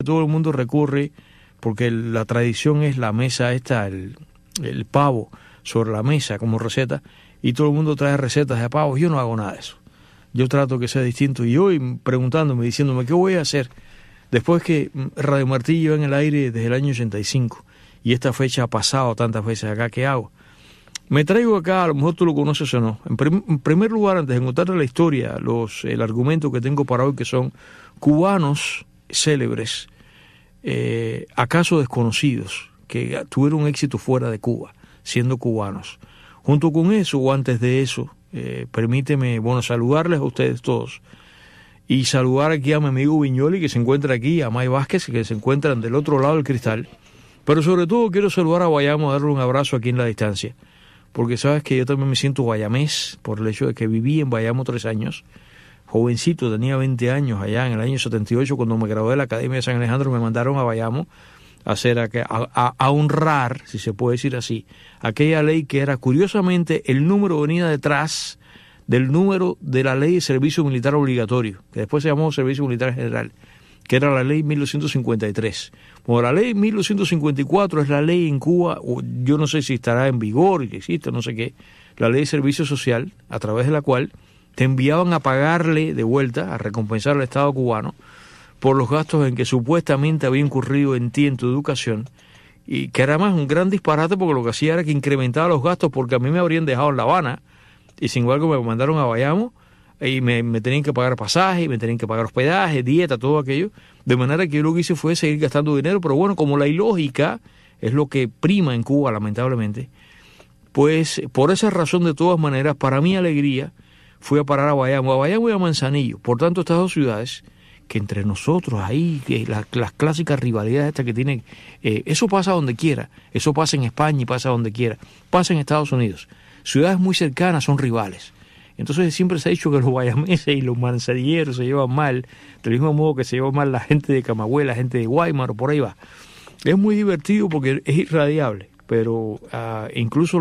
todo el mundo recurre, porque la tradición es la mesa esta, el pavo sobre la mesa como receta, y todo el mundo trae recetas de pavo. Yo no hago nada de eso. Yo trato que sea distinto. Y hoy preguntándome, diciéndome, ¿qué voy a hacer? Después que Radio Martí lleva en el aire desde el año 85, y esta fecha ha pasado tantas veces acá, ¿qué hago? Me traigo acá, a lo mejor tú lo conoces o no. En primer lugar, antes de contar la historia, el argumento que tengo para hoy, que son cubanos célebres, acaso desconocidos, que tuvieron éxito fuera de Cuba, siendo cubanos. Junto con eso, o antes de eso, permíteme, saludarles a ustedes todos, y saludar aquí a mi amigo Viñoli, que se encuentra aquí, a May Vázquez, que se encuentran del otro lado del cristal, pero sobre todo quiero saludar a Bayamo, darle un abrazo aquí en la distancia, porque sabes que yo también me siento bayamés, por el hecho de que viví en Bayamo 3 años, jovencito, tenía 20 años allá en el año 78, cuando me gradué de la Academia de San Alejandro, me mandaron a Bayamo a honrar, si se puede decir así, aquella ley que era, curiosamente, el número venía detrás del número de la ley de servicio militar obligatorio, que después se llamó Servicio Militar General, que era la ley 1253. Bueno, la ley 1254 es la ley en Cuba, yo no sé si estará en vigor y que existe, no sé qué, la ley de servicio social, a través de la cual te enviaban a pagarle de vuelta, a recompensar al Estado cubano, por los gastos en que supuestamente había incurrido en ti, en tu educación, y que era más un gran disparate, porque lo que hacía era que incrementaba los gastos, porque a mí me habrían dejado en La Habana, y sin embargo me mandaron a Bayamo, y me tenían que pagar pasaje, me tenían que pagar hospedaje, dieta, todo aquello, de manera que yo lo que hice fue seguir gastando dinero, pero bueno, como la ilógica es lo que prima en Cuba, lamentablemente, pues por esa razón, de todas maneras, para mi alegría, fui a parar a Bayamo y a Manzanillo. Por tanto, estas dos ciudades, que entre nosotros ahí, que las clásicas rivalidades estas que tienen, eso pasa donde quiera, eso pasa en España y pasa donde quiera, pasa en Estados Unidos. Ciudades muy cercanas son rivales. Entonces siempre se ha dicho que los bayameses y los manzanilleros se llevan mal, del mismo modo que se lleva mal la gente de Camagüey, la gente de Guaymaro, por ahí va. Es muy divertido porque es irradiable, pero incluso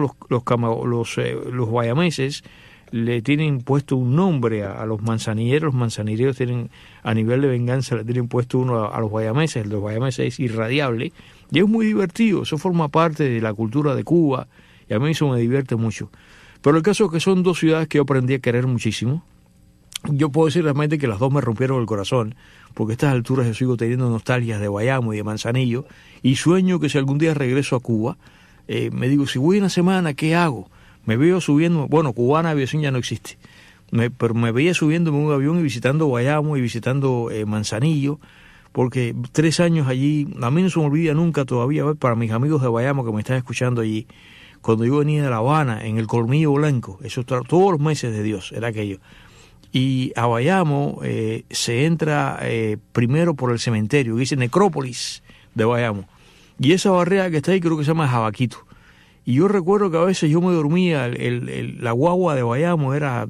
los bayameses le tienen puesto un nombre a los manzanilleros. Los manzanilleros tienen, a nivel de venganza, le tienen puesto uno a los bayameses. El de los bayameses es irradiable y es muy divertido. Eso forma parte de la cultura de Cuba y a mí eso me divierte mucho. Pero el caso es que son dos ciudades que yo aprendí a querer muchísimo. Yo puedo decir realmente que las dos me rompieron el corazón, porque a estas alturas yo sigo teniendo nostalgias de Bayamo y de Manzanillo, y sueño que si algún día regreso a Cuba, me digo, si voy una semana, ¿qué hago? Me veo subiendo, Cubana Aviación ya no existe, pero me veía subiéndome en un avión y visitando Bayamo y visitando Manzanillo, porque 3 años allí, a mí no se me olvida nunca todavía, para mis amigos de Bayamo que me están escuchando allí, cuando yo venía de La Habana, en el Colmillo Blanco, eso todos los meses de Dios, era aquello. Y a Bayamo se entra primero por el cementerio, que dice Necrópolis de Bayamo. Y esa barrera que está ahí creo que se llama Jabaquito. Y yo recuerdo que a veces yo me dormía, la guagua de Bayamo era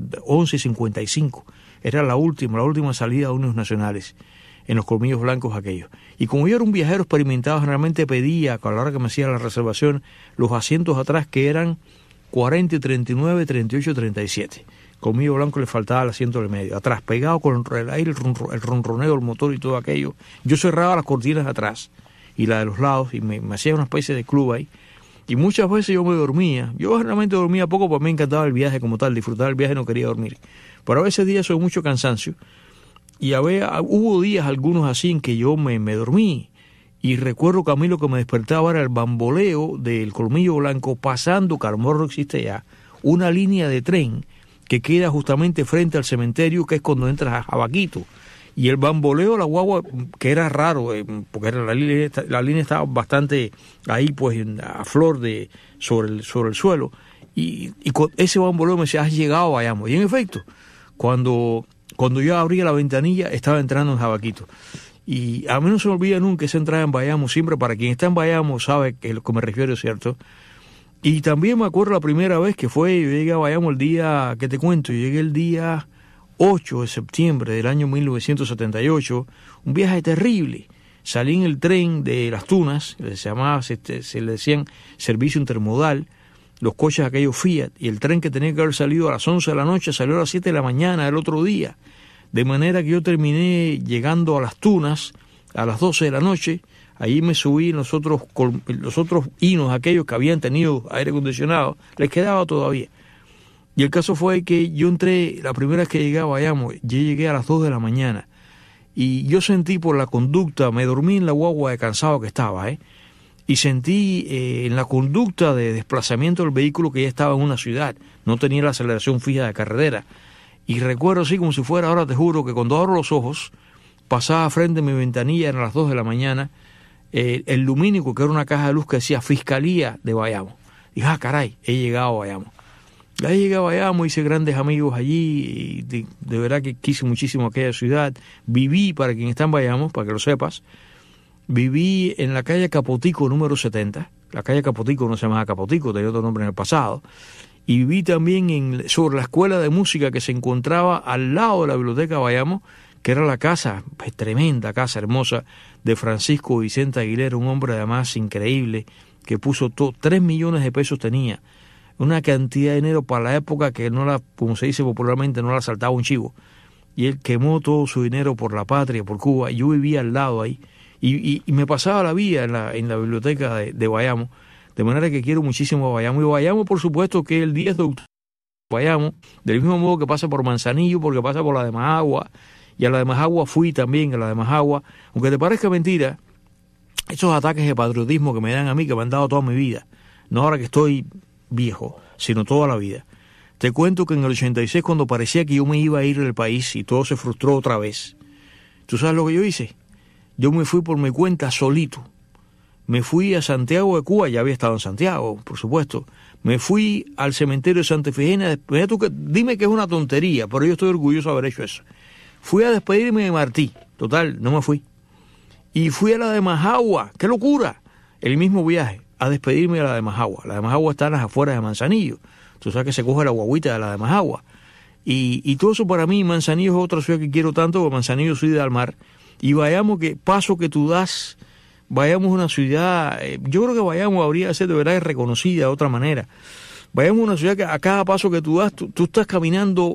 11:55, era la última salida de unos nacionales, en los Colmillos Blancos aquellos. Y como yo era un viajero experimentado, generalmente pedía, a la hora que me hacía la reservación, los asientos atrás que eran 40, 39, 38, 37. Colmillo Blanco le faltaba el asiento del medio, atrás, pegado con el aire, el ronroneo del motor y todo aquello. Yo cerraba las cortinas de atrás y la de los lados y me hacía una especie de club ahí. Y muchas veces yo me dormía. Yo generalmente dormía poco, porque me encantaba el viaje como tal, disfrutar el viaje, no quería dormir. Pero a veces días soy mucho cansancio. Y hubo días algunos así en que yo me dormí. Y recuerdo que a mí lo que me despertaba era el bamboleo del Colmillo Blanco pasando, que a lo mejor no existe ya, una línea de tren que queda justamente frente al cementerio, que es cuando entras a Jabaquito. Y el bamboleo de la guagua, que era raro, porque era la línea estaba bastante ahí, pues, a flor sobre el suelo. Y ese bamboleo me decía, has llegado a Bayamo. Y en efecto, cuando yo abría la ventanilla, estaba entrando en Jabaquito. Y a mí no se me olvida nunca esa entrada en Bayamo, siempre para quien está en Bayamo sabe que lo que me refiero es cierto. Y también me acuerdo la primera vez que yo llegué a Bayamo el día, ¿qué te cuento? Yo llegué el día 8 de septiembre del año 1978, un viaje terrible. Salí en el tren de Las Tunas, se le decían servicio intermodal, los coches aquellos Fiat, y el tren que tenía que haber salido a las 11 de la noche salió a las 7 de la mañana del otro día. De manera que yo terminé llegando a Las Tunas a las 12 de la noche. Allí me subí, los otros hinos, aquellos que habían tenido aire acondicionado, les quedaba todavía. Y el caso fue que yo entré, la primera vez que llegué a Bayamo, yo llegué a las 2 de la mañana. Y yo sentí por la conducta, me dormí en la guagua de cansado que estaba, y sentí en la conducta de desplazamiento del vehículo que ya estaba en una ciudad, no tenía la aceleración fija de carretera. Y recuerdo así como si fuera, ahora te juro, que cuando abro los ojos, pasaba frente a mi ventanilla, eran las 2 de la mañana, el lumínico, que era una caja de luz que decía Fiscalía de Bayamo. Dije, caray, he llegado a Bayamo. Ahí llegué a Bayamo, hice grandes amigos allí, y de verdad que quise muchísimo aquella ciudad. Viví, para quien está en Bayamo, para que lo sepas, viví en la calle Capotico número 70. La calle Capotico no se llamaba Capotico, tenía otro nombre en el pasado. Y viví también sobre la escuela de música que se encontraba al lado de la biblioteca de Bayamo, que era la casa, tremenda casa hermosa, de Francisco Vicente Aguilera, un hombre además increíble, que puso 3 millones de pesos tenía. Una cantidad de dinero para la época que no la, como se dice popularmente, no la saltaba un chivo. Y él quemó todo su dinero por la patria, por Cuba. Y yo vivía al lado ahí. Y me pasaba la vida en la biblioteca de Bayamo. De manera que quiero muchísimo a Bayamo. Y Bayamo, por supuesto, que el 10 de octubre, Bayamo, del mismo modo que pasa por Manzanillo, porque pasa por la de Majagua. Y a la de Majagua fui también, a la de Majagua. Aunque te parezca mentira, esos ataques de patriotismo que me dan a mí, que me han dado toda mi vida, no ahora que estoy viejo, sino toda la vida. Te cuento que en el 86, cuando parecía que yo me iba a ir del país y todo se frustró otra vez, ¿tú sabes lo que yo hice? Yo me fui por mi cuenta solito. Me fui a Santiago de Cuba, ya había estado en Santiago, por supuesto. Me fui al cementerio de Santa Efigenia. Dime que es una tontería, pero yo estoy orgulloso de haber hecho eso. Fui a despedirme de Martí, total, no me fui. Y fui a la de Majagua, ¡qué locura! El mismo viaje, a despedirme de la de Majagua. La de Majagua está en las afueras de Manzanillo. Tú sabes que se coge la guaguita de la de Majagua. Y todo eso para mí, Manzanillo es otra ciudad que quiero tanto, porque Manzanillo soy de Almar. Y Bayamo, que paso que tú das, Bayamo es una ciudad, yo creo que Bayamo habría de ser de verdad reconocida de otra manera. Bayamo es una ciudad que a cada paso que tú das, tú estás caminando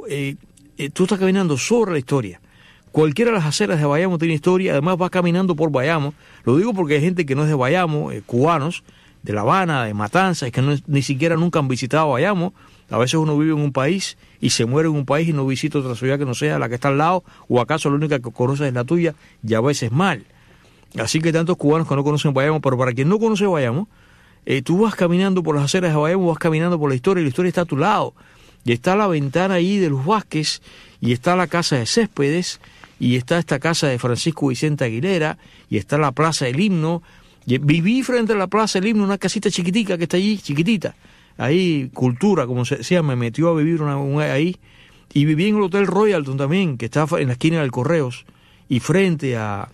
sobre la historia. Cualquiera de las aceras de Bayamo tiene historia, además vas caminando por Bayamo. Lo digo porque hay gente que no es de Bayamo, cubanos, de La Habana, de Matanzas, que ni siquiera nunca han visitado Bayamo. A veces uno vive en un país y se muere en un país y no visita otra ciudad que no sea la que está al lado, o acaso la única que conoces es la tuya, y a veces mal. Así que tantos cubanos que no conocen Bayamo, pero para quien no conoce Bayamo, tú vas caminando por las aceras de Bayamo, vas caminando por la historia está a tu lado. Y está la ventana ahí de los Vázquez, y está la casa de Céspedes, y está esta casa de Francisco Vicente Aguilera, y está la Plaza del Himno. Y viví frente a la Plaza del Himno, una casita chiquitica que está allí, chiquitita. Ahí, Cultura, como se decía, me metió a vivir ahí. Y viví en el Hotel Royalton también, que está en la esquina del Correos, y frente al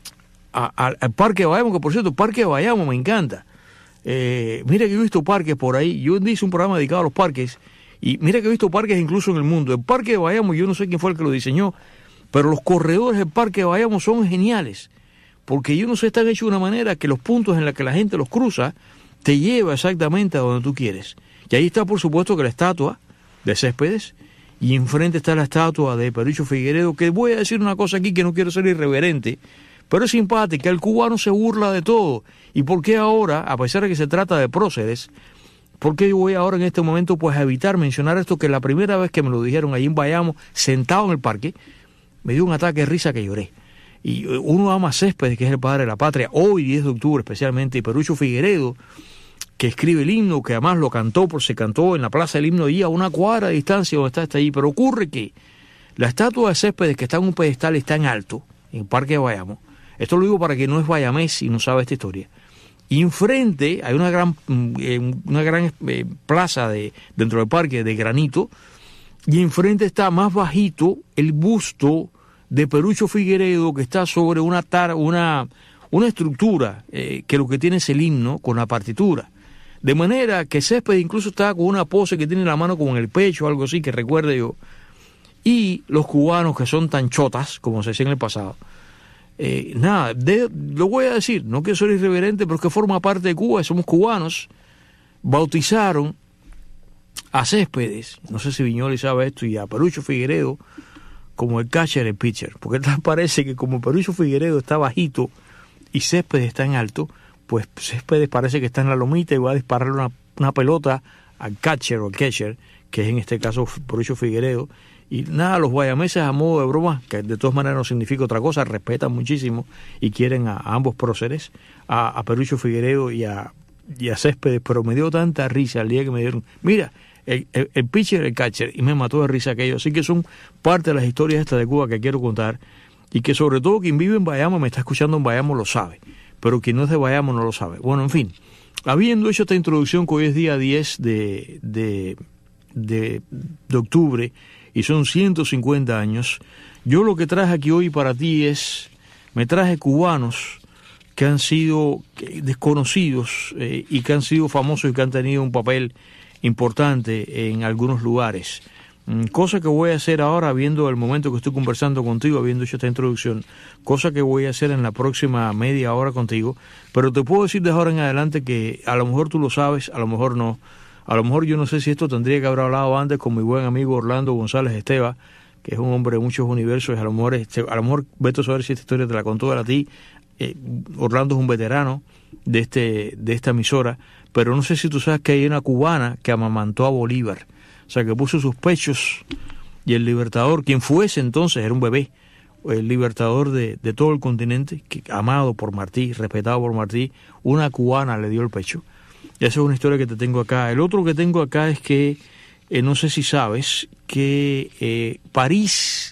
Parque de Bayamo, que por cierto, el Parque de Bayamo me encanta. Mira que he visto parques por ahí. Yo hice un programa dedicado a los parques, y mira que he visto parques incluso en el mundo. El Parque de Bayamo, yo no sé quién fue el que lo diseñó, pero los corredores del Parque de Bayamo son geniales, porque yo no sé, están hechos de una manera que los puntos en los que la gente los cruza te lleva exactamente a donde tú quieres. Y ahí está, por supuesto, que la estatua de Céspedes, y enfrente está la estatua de Perucho Figueredo, que voy a decir una cosa aquí que no quiero ser irreverente, pero es simpática. El cubano se burla de todo. ¿Y por qué ahora, a pesar de que se trata de próceres, por qué yo voy ahora en este momento pues a evitar mencionar esto, que la primera vez que me lo dijeron allí en Bayamo, sentado en el parque, me dio un ataque de risa que lloré. Y uno ama a Céspedes, que es el padre de la patria, hoy 10 de octubre especialmente, y Perucho Figueredo, que escribe el himno, que además se cantó en la Plaza del Himno allí a una cuadra de distancia donde está allí. Pero ocurre que la estatua de Céspedes, que está en un pedestal, está en alto, en el Parque de Bayamo. Esto lo digo para que no es bayamés y no sabe esta historia. Y enfrente hay una gran plaza dentro del parque de granito, y enfrente está más bajito el busto de Perucho Figueredo, que está sobre una estructura que lo que tiene es el himno con la partitura. De manera que Céspedes incluso está con una pose que tiene la mano como en el pecho, algo así que recuerde yo. Y los cubanos, que son tan chotas, como se decía en el pasado, lo voy a decir, no quiero ser irreverente, pero es que forma parte de Cuba, somos cubanos, bautizaron a Céspedes, no sé si Viñoly sabe esto, y a Perucho Figueredo como el catcher, el pitcher, porque tal parece que como Perucho Figueiredo está bajito y Céspedes está en alto, pues Céspedes parece que está en la lomita y va a dispararle una pelota al catcher o al catcher, que es en este caso Perucho Figueiredo. Y nada, los guayameses, a modo de broma, que de todas maneras no significa otra cosa, respetan muchísimo y quieren a ambos próceres, a Perucho Figueiredo y a Céspedes, pero me dio tanta risa el día que me dieron, mira, el pitcher, el catcher, y me mató de risa aquello. Así que son parte de las historias estas de Cuba que quiero contar, y que sobre todo quien vive en Bayamo, me está escuchando en Bayamo, lo sabe, pero quien no es de Bayamo no lo sabe. Bueno, en fin, habiendo hecho esta introducción, que hoy es día 10 de octubre, y son 150 años, yo lo que traje aquí hoy para ti me traje cubanos que han sido desconocidos y que han sido famosos y que han tenido un papel importante en algunos lugares. Cosa que voy a hacer ahora, viendo el momento que estoy conversando contigo, habiendo hecho esta introducción, cosa que voy a hacer en la próxima media hora contigo, pero te puedo decir de ahora en adelante que a lo mejor tú lo sabes, a lo mejor no. A lo mejor yo no sé si esto tendría que haber hablado antes con mi buen amigo Orlando González Esteva, que es un hombre de muchos universos, a lo mejor vete a saber si esta historia te la contó él a ti. Orlando es un veterano de esta emisora, pero no sé si tú sabes que hay una cubana que amamantó a Bolívar, o sea, que puso sus pechos, y el libertador, quien fuese entonces, era un bebé, el libertador de todo el continente, amado por Martí, respetado por Martí, una cubana le dio el pecho. Esa es una historia que te tengo acá. El otro que tengo acá es que, no sé si sabes, que París,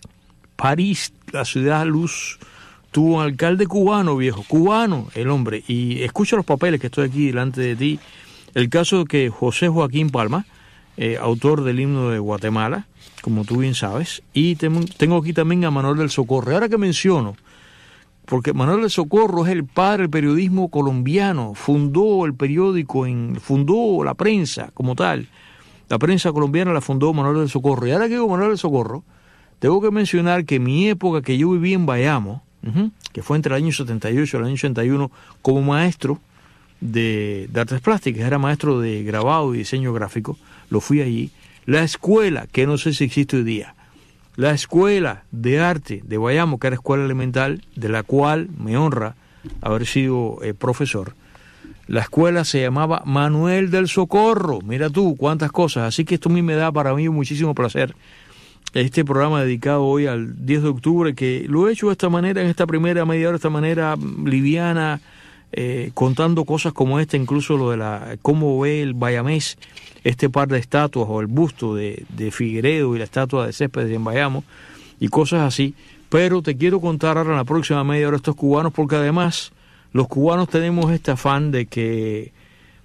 la ciudad luz, tuvo un alcalde cubano, viejo, cubano el hombre, y escucha los papeles que estoy aquí delante de ti. El caso de que José Joaquín Palma, autor del himno de Guatemala, como tú bien sabes, y tengo aquí también a Manuel del Socorro. Ahora que menciono, porque Manuel del Socorro es el padre del periodismo colombiano, fundó el periódico, fundó la prensa como tal. La prensa colombiana la fundó Manuel del Socorro. Y ahora que digo Manuel del Socorro, tengo que mencionar que mi época que yo viví en Bayamo, que fue entre el año 78 y el año 81, como maestro de artes plásticas, era maestro de grabado y diseño gráfico, lo fui allí. La escuela, que no sé si existe hoy día, la Escuela de Arte de Bayamo, que era escuela elemental, de la cual me honra haber sido profesor. La escuela se llamaba Manuel del Socorro. Mira tú, cuántas cosas. Así que esto a mí me da para mí muchísimo placer. Este programa dedicado hoy al 10 de octubre, que lo he hecho de esta manera, en esta primera media hora, de esta manera liviana, contando cosas como esta, incluso lo de cómo ve el bayamés este par de estatuas, o el busto de Figueiredo y la estatua de Céspedes en Bayamo, y cosas así. Pero te quiero contar ahora en la próxima media hora estos cubanos, porque además los cubanos tenemos este afán de que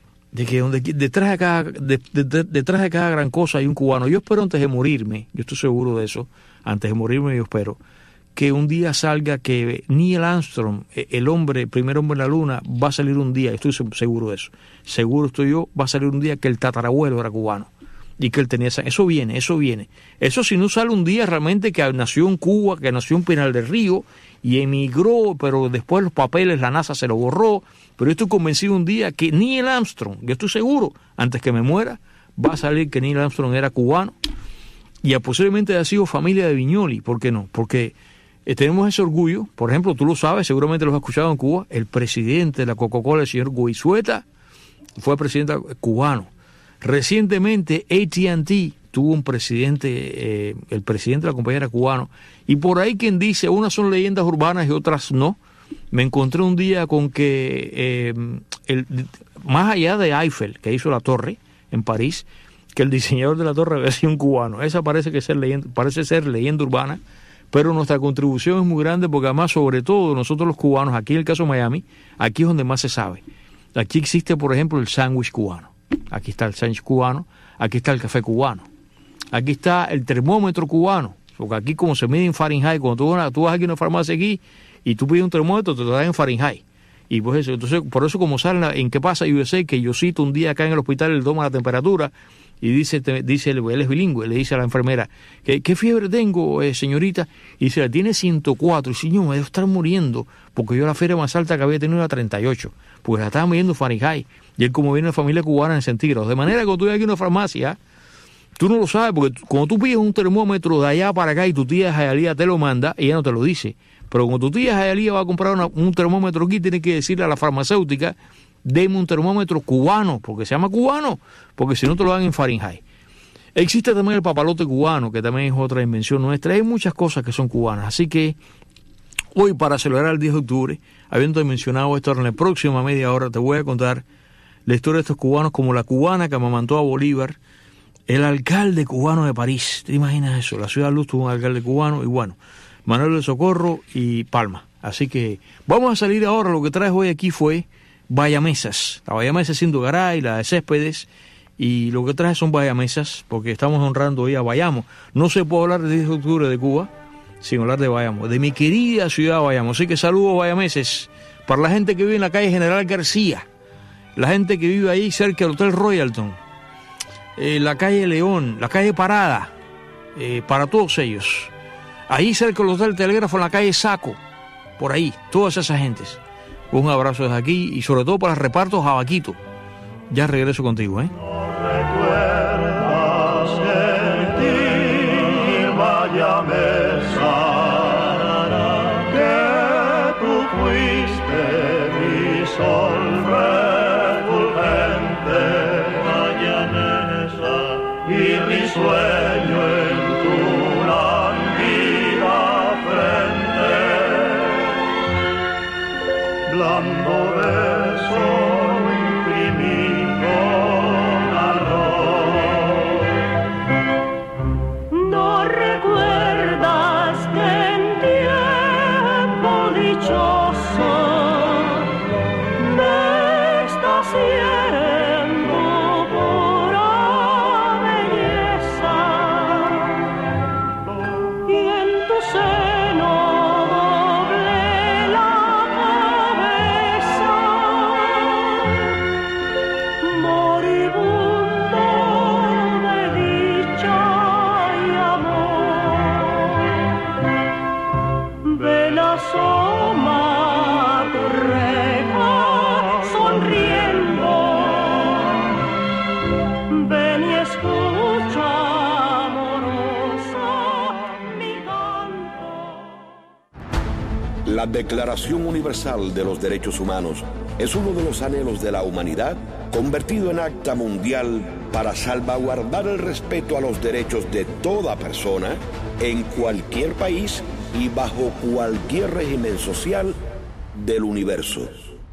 detrás de cada gran cosa hay un cubano. Yo espero antes de morirme, yo estoy seguro de eso, antes de morirme yo espero que un día salga que Neil Armstrong, el primer hombre en la luna, va a salir un día, estoy seguro de eso, seguro estoy yo, va a salir un día que el tatarabuelo era cubano y que él tenía eso viene, eso si no sale un día realmente que nació en Cuba, que nació en Pinar del Río y emigró, pero después los papeles, la NASA se lo borró, pero yo estoy convencido un día que Neil Armstrong, yo estoy seguro, antes que me muera, va a salir que Neil Armstrong era cubano y posiblemente haya sido familia de Viñoli. ¿Por qué no? Porque tenemos ese orgullo. Por ejemplo, tú lo sabes, seguramente lo has escuchado en Cuba, el presidente de la Coca-Cola, el señor Goizueta, fue presidente cubano. Recientemente AT&T tuvo un presidente, el presidente de la compañía era cubano, y por ahí quien dice, unas son leyendas urbanas y otras no. Me encontré un día con que más allá de Eiffel, que hizo la torre en París, que el diseñador de la torre había sido un cubano. Esa parece ser leyenda urbana, pero nuestra contribución es muy grande, porque además, sobre todo nosotros los cubanos, aquí en el caso de Miami, aquí es donde más se sabe. Aquí existe, por ejemplo, el sándwich cubano. Aquí está el sándwich cubano, aquí está el café cubano, aquí está el termómetro cubano, porque aquí como se mide en Fahrenheit, cuando tú vas aquí a una farmacia aquí y tú pides un termómetro, te lo dan en Fahrenheit. Y pues eso, entonces, por eso como sale en ¿Qué pasa USA? Que yo cito un día acá en el hospital, él toma la temperatura y dice él es bilingüe, le dice a la enfermera, ¿qué fiebre tengo, señorita? Y dice, tiene 104, y dice, señor, me debo estar muriendo, porque yo la fiebre más alta que había tenido era 38, porque la estaba midiendo Fahrenheit, y él como viene de familia cubana en centígrados, de manera que cuando tú vas aquí a una farmacia, Tú no lo sabes porque cuando tú pides un termómetro de allá para acá y tu tía Jayalía te lo manda, ella no te lo dice. Pero cuando tu tía Jayalía va a comprar un termómetro aquí, tiene que decirle a la farmacéutica, deme un termómetro cubano, porque se llama cubano, porque si no te lo dan en Fahrenheit. Existe también el papalote cubano, que también es otra invención nuestra. Hay muchas cosas que son cubanas. Así que hoy, para celebrar el 10 de octubre, habiendo mencionado esto, en la próxima media hora te voy a contar la historia de estos cubanos, como la cubana que amamantó a Bolívar, el alcalde cubano de París. ¿Te imaginas eso? La ciudad de Luz tuvo un alcalde cubano y bueno, Manuel de Socorro y Palma. Así que vamos a salir ahora. Lo que traes hoy aquí fue bayamesas. La bayamesa siendo Garay, la de Céspedes. Y lo que traje son bayamesas, porque estamos honrando hoy a Bayamo. No se puede hablar del 10 de octubre de Cuba sin hablar de Bayamo, de mi querida ciudad de Bayamo. Así que saludos bayameses para la gente que vive en la calle General García, la gente que vive ahí cerca del Hotel Royalton, la calle León, la calle Parada, para todos ellos. Ahí cerca del Hotel Telégrafo, en la calle Saco, por ahí, todas esas gentes. Un abrazo desde aquí y sobre todo para el reparto Jabaquito. Ya regreso contigo, Recuerdas sentir bayamesa, que tú fuiste mi sol refulgente, bayamesa, y risueño en tu languida frente, blando beso imprimido. La Declaración Universal de los Derechos Humanos es uno de los anhelos de la humanidad convertido en acta mundial para salvaguardar el respeto a los derechos de toda persona en cualquier país y bajo cualquier régimen social del universo.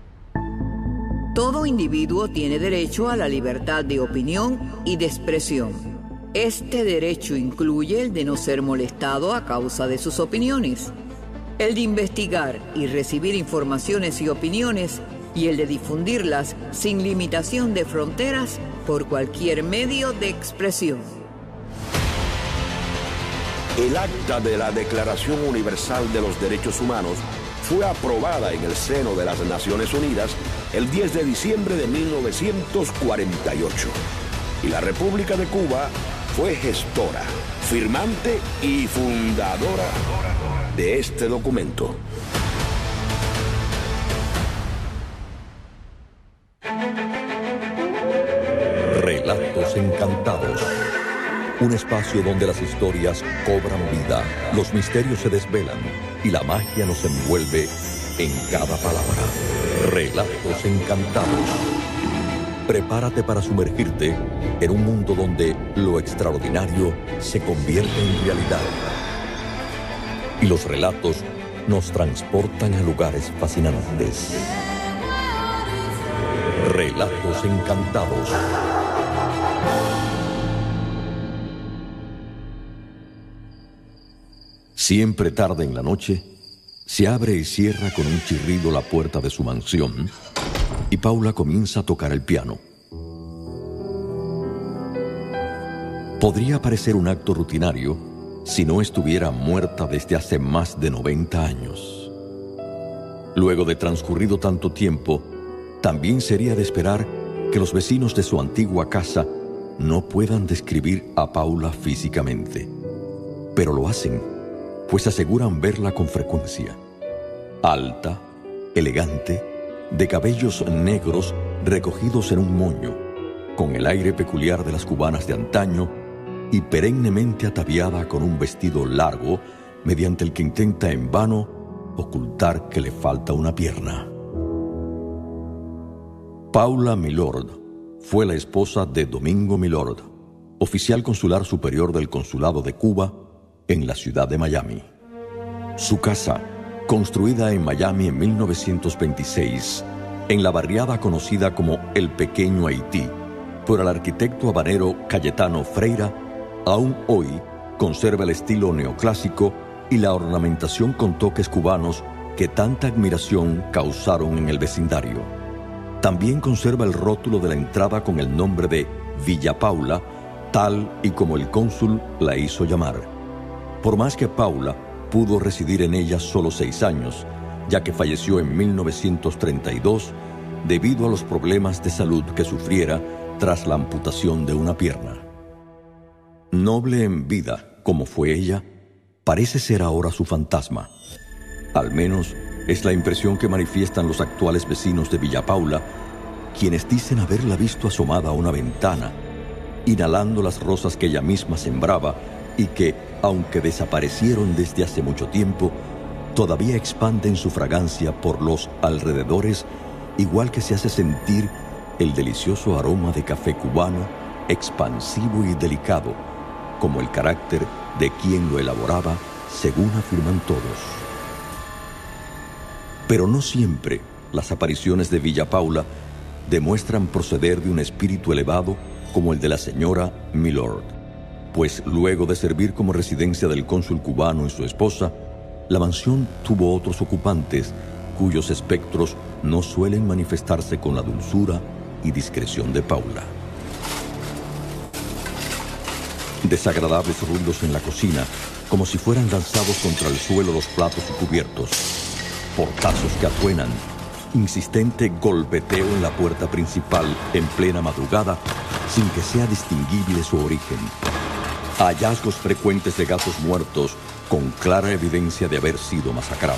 Todo individuo tiene derecho a la libertad de opinión y de expresión. Este derecho incluye el de no ser molestado a causa de sus opiniones, el de investigar y recibir informaciones y opiniones, y el de difundirlas sin limitación de fronteras por cualquier medio de expresión. El acta de la Declaración Universal de los Derechos Humanos fue aprobada en el seno de las Naciones Unidas el 10 de diciembre de 1948. Y la República de Cuba fue gestora, firmante y fundadora de este documento. Relatos Encantados. Un espacio donde las historias cobran vida, los misterios se desvelan y la magia nos envuelve en cada palabra. Relatos Encantados. Prepárate para sumergirte en un mundo donde lo extraordinario se convierte en realidad. Y los relatos nos transportan a lugares fascinantes. Relatos Encantados. Siempre tarde en la noche, se abre y cierra con un chirrido la puerta de su mansión y Paula comienza a tocar el piano. Podría parecer un acto rutinario si no estuviera muerta desde hace más de 90 años. Luego de transcurrido tanto tiempo, también sería de esperar que los vecinos de su antigua casa no puedan describir a Paula físicamente. Pero lo hacen, pues aseguran verla con frecuencia. Alta, elegante, de cabellos negros recogidos en un moño, con el aire peculiar de las cubanas de antaño y perennemente ataviada con un vestido largo, mediante el que intenta en vano ocultar que le falta una pierna. Paula Milord fue la esposa de Domingo Milord, oficial consular superior del Consulado de Cuba en la ciudad de Miami. Su casa, construida en Miami en 1926, en la barriada conocida como El Pequeño Haití, por el arquitecto habanero Cayetano Freira, aún hoy conserva el estilo neoclásico y la ornamentación con toques cubanos que tanta admiración causaron en el vecindario. También conserva el rótulo de la entrada con el nombre de Villa Paula, tal y como el cónsul la hizo llamar. Por más que Paula pudo residir en ella solo 6 años, ya que falleció en 1932 debido a los problemas de salud que sufriera tras la amputación de una pierna. Noble en vida, como fue ella, parece ser ahora su fantasma. Al menos es la impresión que manifiestan los actuales vecinos de Villa Paula, quienes dicen haberla visto asomada a una ventana, inhalando las rosas que ella misma sembraba y que, aunque desaparecieron desde hace mucho tiempo, todavía expanden su fragancia por los alrededores, igual que se hace sentir el delicioso aroma de café cubano, expansivo y delicado, como el carácter de quien lo elaboraba, según afirman todos. Pero no siempre las apariciones de Villa Paula demuestran proceder de un espíritu elevado como el de la señora Milord, pues luego de servir como residencia del cónsul cubano y su esposa, la mansión tuvo otros ocupantes cuyos espectros no suelen manifestarse con la dulzura y discreción de Paula. Desagradables ruidos en la cocina, como si fueran lanzados contra el suelo los platos y cubiertos, portazos que atuenan, insistente golpeteo en la puerta principal en plena madrugada sin que sea distinguible su origen, hallazgos frecuentes de gatos muertos con clara evidencia de haber sido masacrados.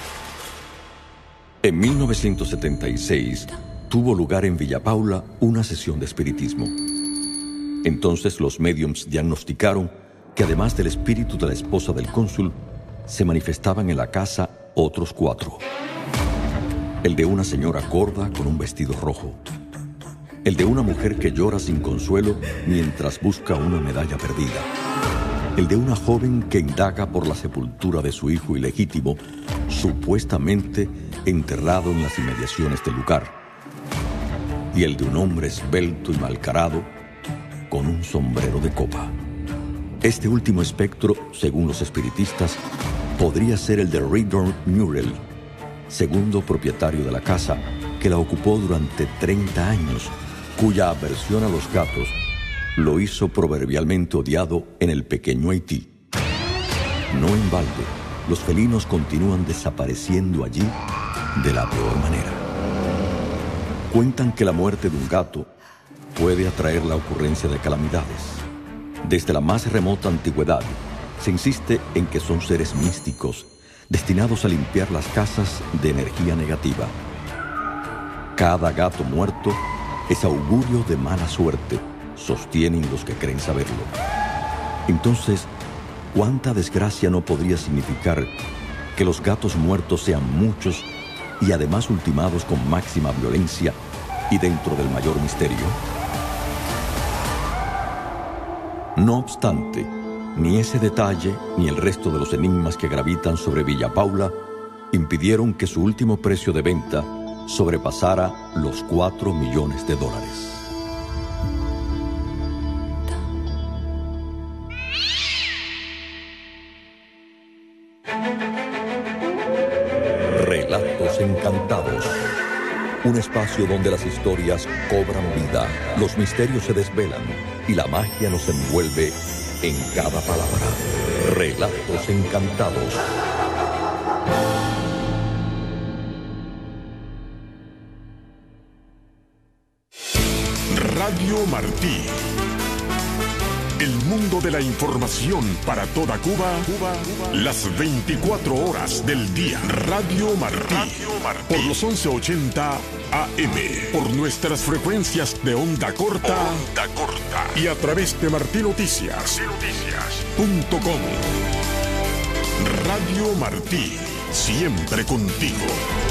En 1976 tuvo lugar en Villa Paula una sesión de espiritismo. Entonces los médiums diagnosticaron que además del espíritu de la esposa del cónsul, se manifestaban en la casa otros 4. El de una señora gorda con un vestido rojo. El de una mujer que llora sin consuelo mientras busca una medalla perdida. El de una joven que indaga por la sepultura de su hijo ilegítimo, supuestamente enterrado en las inmediaciones del lugar. Y el de un hombre esbelto y malcarado con un sombrero de copa. Este último espectro, según los espiritistas, podría ser el de Reardon Murrell, segundo propietario de la casa, que la ocupó durante 30 años, cuya aversión a los gatos lo hizo proverbialmente odiado en el pequeño Haití. No en balde, los felinos continúan desapareciendo allí de la peor manera. Cuentan que la muerte de un gato puede atraer la ocurrencia de calamidades. Desde la más remota antigüedad, se insiste en que son seres místicos, destinados a limpiar las casas de energía negativa. Cada gato muerto es augurio de mala suerte, sostienen los que creen saberlo. Entonces, ¿cuánta desgracia no podría significar que los gatos muertos sean muchos y además ultimados con máxima violencia y dentro del mayor misterio? No obstante, ni ese detalle ni el resto de los enigmas que gravitan sobre Villa Paula impidieron que su último precio de venta sobrepasara los $4 millones. Relatos Encantados. Un espacio donde las historias cobran vida, los misterios se desvelan y la magia nos envuelve en cada palabra. Relatos Encantados. Radio Martí. El mundo de la información para toda Cuba, las 24 horas del día. Radio Martí, por los 1180 AM, por nuestras frecuencias de onda corta, y a través de martinoticias.com. Radio Martí, siempre contigo.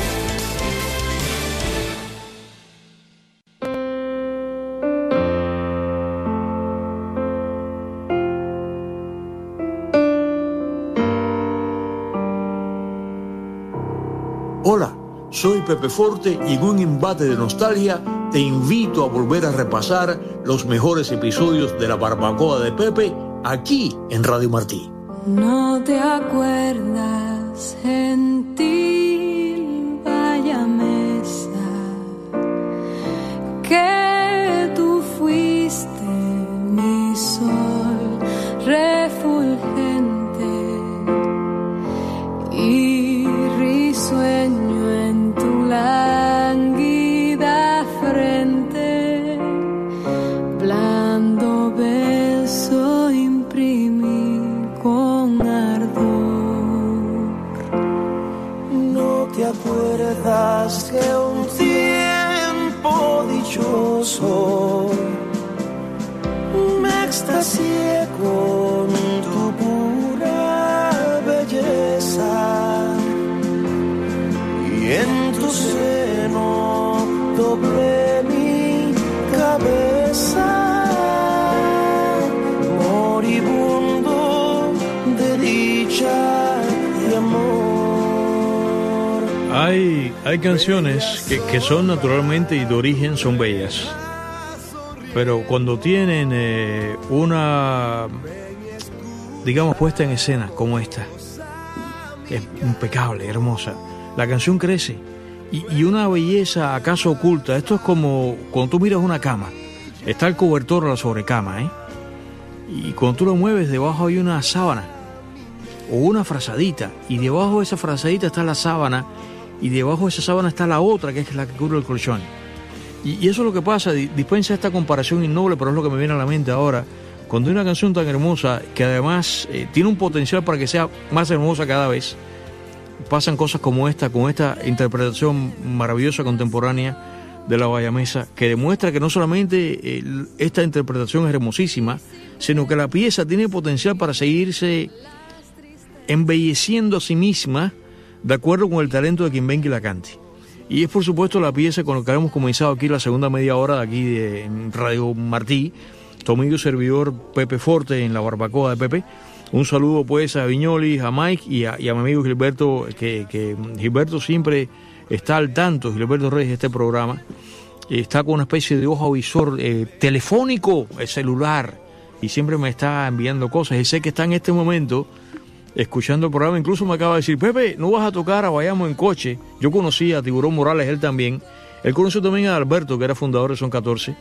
Hola, soy Pepe Forte y en un embate de nostalgia te invito a volver a repasar los mejores episodios de la Barbacoa de Pepe aquí en Radio Martí. No te acuerdas, gentil Bayamesa, que tú fuiste mi sol refulgente y risueño en tu lánguida frente, blando beso imprimí con ardor. ¿No te acuerdas que un tiempo dichoso me extasié con tu pura belleza? Y en tu seno doblé mi cabeza, moribundo de dicha y amor. Hay canciones que son naturalmente y de origen son bellas, pero cuando tienen una, digamos, puesta en escena como esta, que es impecable, hermosa, la canción crece y una belleza acaso oculta. Esto es como cuando tú miras una cama, está el cobertor o la sobrecama, y cuando tú lo mueves, debajo hay una sábana o una frazadita, y debajo de esa frazadita está la sábana, y debajo de esa sábana está la otra, que es la que cubre el colchón. Y eso es lo que pasa. Dispensa esta comparación innoble, pero es lo que me viene a la mente ahora. Cuando hay una canción tan hermosa, que además tiene un potencial para que sea más hermosa cada vez, pasan cosas como esta, con esta interpretación maravillosa contemporánea de la bayamesa, que demuestra que no solamente esta interpretación es hermosísima, sino que la pieza tiene potencial para seguirse embelleciendo a sí misma de acuerdo con el talento de quien venga y la cante. Y es por supuesto la pieza con la que hemos comenzado aquí la segunda media hora de aquí de Radio Martí, tu amigo y servidor Pepe Forte en la Barbacoa de Pepe. Un saludo pues a Viñoli, a Mike y a mi amigo Gilberto, que Gilberto siempre está al tanto, Gilberto Reyes, de este programa. Está con una especie de ojo visor telefónico, celular, y siempre me está enviando cosas. Y sé que está en este momento escuchando el programa. Incluso me acaba de decir: Pepe, ¿no vas a tocar a Vayamos en Coche? Yo conocí a Tiburón Morales, él también. Él conoció también a Alberto, que era fundador de Son 14.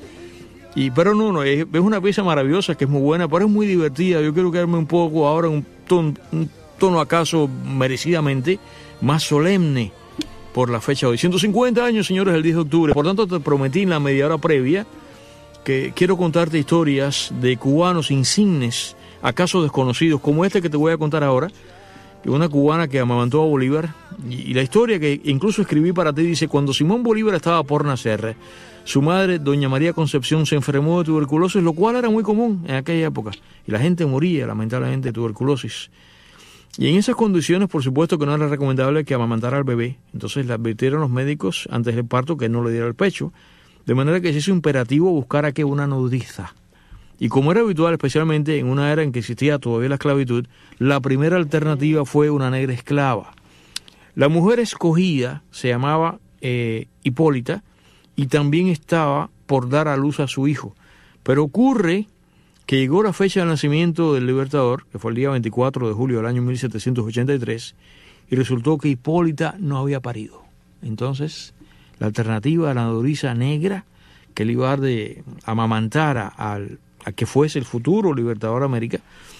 Pero no, es una pieza maravillosa, que es muy buena, pero es muy divertida. Yo quiero quedarme un poco ahora en un tono acaso merecidamente más solemne por la fecha de hoy. 150 años, señores, el 10 de octubre. Por tanto, te prometí en la media hora previa que quiero contarte historias de cubanos insignes, acaso desconocidos, como este que te voy a contar ahora, una cubana que amamantó a Bolívar. Y la historia que incluso escribí para ti dice: cuando Simón Bolívar estaba por nacer, su madre, doña María Concepción, se enfermó de tuberculosis, lo cual era muy común en aquella época, y la gente moría lamentablemente de tuberculosis. Y en esas condiciones, por supuesto que no era recomendable que amamantara al bebé. Entonces le advirtieron los médicos antes del parto que no le diera el pecho, de manera que se hizo imperativo buscar aquí una nodriza. Y como era habitual, especialmente en una era en que existía todavía la esclavitud, la primera alternativa fue una negra esclava. La mujer escogida se llamaba Hipólita, y también estaba por dar a luz a su hijo. Pero ocurre que llegó la fecha del nacimiento del Libertador, que fue el día 24 de julio del año 1783, y resultó que Hipólita no había parido. Entonces, la alternativa a la nodriza negra, que le iba a dar de amamantar a que fuese el futuro Libertador de América,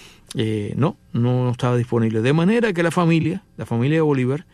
no estaba disponible. De manera que la familia de Bolívar,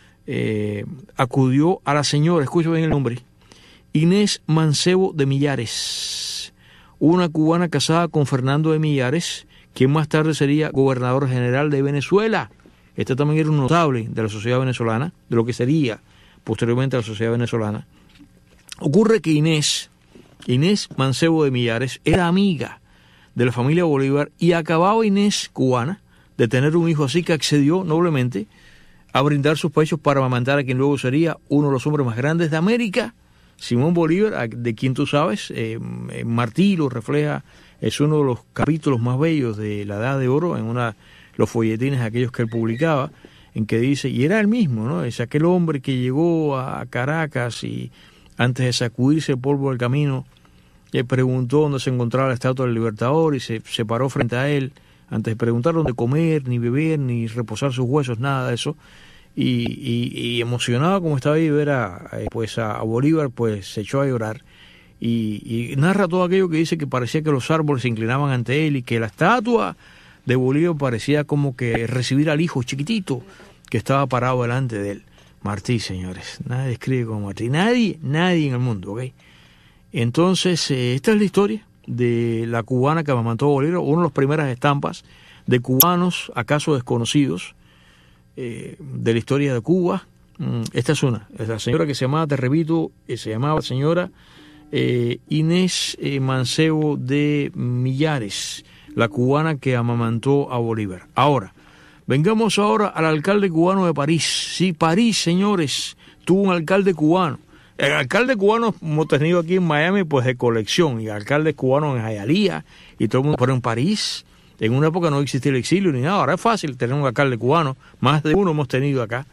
acudió a la señora, escucha bien el nombre, Inés Mancebo de Millares, una cubana casada con Fernando de Millares, quien más tarde sería gobernador general de Venezuela. Este también era un notable de la sociedad venezolana, de lo que sería posteriormente la sociedad venezolana. Ocurre que Inés Mancebo de Millares, era amiga de la familia Bolívar y acababa Inés, cubana, de tener un hijo, así que accedió noblemente a brindar sus pechos para amamantar a quien luego sería uno de los hombres más grandes de América, Simón Bolívar, de quien tú sabes, Martí lo refleja, es uno de los capítulos más bellos de la Edad de Oro, en los folletines aquellos que él publicaba, en que dice, y era el mismo, ¿no? Es aquel hombre que llegó a Caracas y antes de sacudirse el polvo del camino, preguntó dónde se encontraba la estatua del Libertador y se paró frente a él, antes de preguntar dónde comer, ni beber, ni reposar sus huesos, nada de eso. Y emocionado como estaba ahí ver a Bolívar, pues se echó a llorar y narra todo aquello que dice que parecía que los árboles se inclinaban ante él y que la estatua de Bolívar parecía como que recibir al hijo chiquitito que estaba parado delante de él. Martí, señores, nadie escribe como Martí, nadie en el mundo, ¿ok? Entonces, esta es la historia de la cubana que amamantó a Bolívar, una de las primeras estampas de cubanos acaso desconocidos de la historia de Cuba. Esta es una, es la señora que se llamaba, te repito, se llamaba señora Inés Mancebo de Millares, la cubana que amamantó a Bolívar. Ahora, vengamos ahora al alcalde cubano de París. Sí, París, señores, tuvo un alcalde cubano. El alcalde cubano hemos tenido aquí en Miami, pues de colección, y alcaldes cubanos en Hialeah y todo el mundo, pero en París, en una época no existía el exilio ni nada, ahora es fácil tener un alcalde cubano, más de uno hemos tenido acá.